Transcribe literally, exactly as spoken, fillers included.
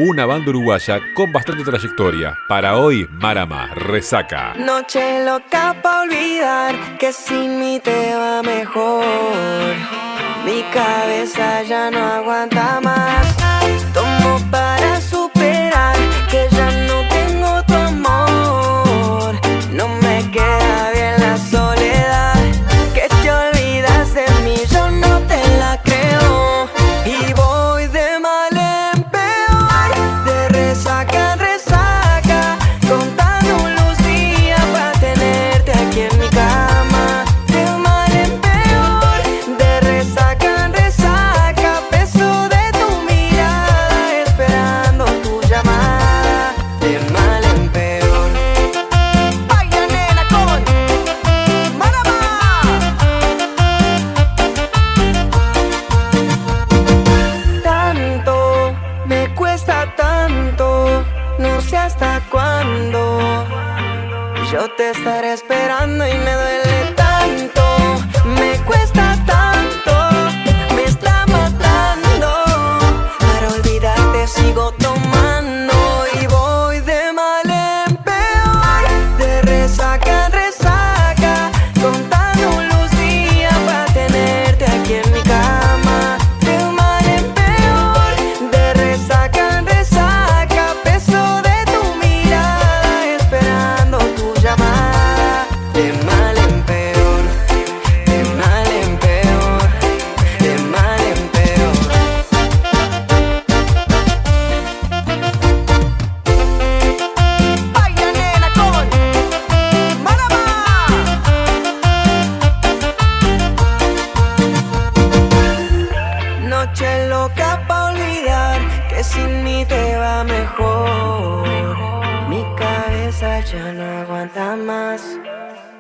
una banda uruguaya con bastante trayectoria. Para hoy, Marama, Resaca. Noche loca pa' olvidar que sin mí te va mejor. Mi cabeza ya no aguanta más. Tomo para superar que ya no tengo tu amor. No me queda bien la soledad. Que te olvidas de mí, yo no te la creo. Y voy de mal en peor, de resaca en resaca, contando los días para tenerte aquí en mi cama. De mal en peor, de resaca en resaca, peso de tu mirada, esperando tu llamada. De mal en peor. Baila nena con Marama. Tanto, me cuesta tanto, no sé hasta cuándo. Yo te estaré esperando y me duele tanto, me cuesta tanto, me está matando. Para olvidarte sigo tomando y voy de mal en peor, de resaca en resaca, contando los días para tenerte aquí en mi cama. De mal en peor, de resaca en resaca, peso de tu mirada, esperando tu llamada. De mal en peor, de mal en peor, de mal en peor. Baila nena con Marama. Noche loca pa' olvidar que sin mí te va mejor. Mi cabeza ya no aguanta más.